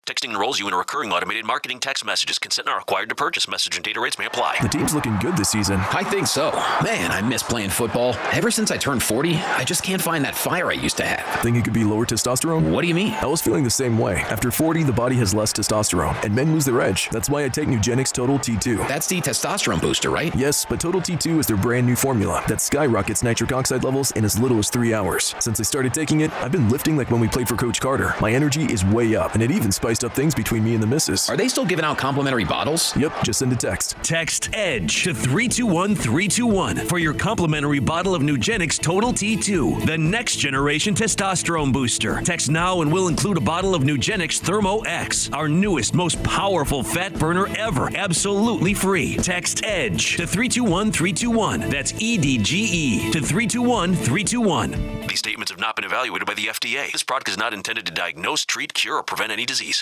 Texting enrolls you in a recurring automated marketing text messages. Consent not required to purchase. Message and data rates may apply. The team's looking good this season. I think so. Man, I miss playing football. Ever since I turned 40, I just can't find that fire I used to have. Think it could be lower testosterone? What do you mean? I was feeling the same way. After 40, the body has less testosterone, and men lose their edge. That's why I take Nugenix Total T2. That's the testosterone booster, right? Yes, but Total T2 is their brand new formula that skyrockets nitric oxide levels in as little as 3 hours. Since I started taking it, I've been lifting like when we played for Coach Carter. My energy is way up, and it even spiced up things between me and the missus. Are they still giving out complimentary bottles? Yep, just send a text. Text EDGE to 321-321 for your complimentary bottle of Nugenix Total T2, the next generation testosterone booster. Text now and we'll include a bottle of Nugenix Thermo X, our newest, most powerful fat burner ever, absolutely free. Text EDGE to 321-321. That's EDGE to 321-321. These statements have not been evaluated by the FDA. This product is not intended to diagnose, treat, cure, or prevent any disease.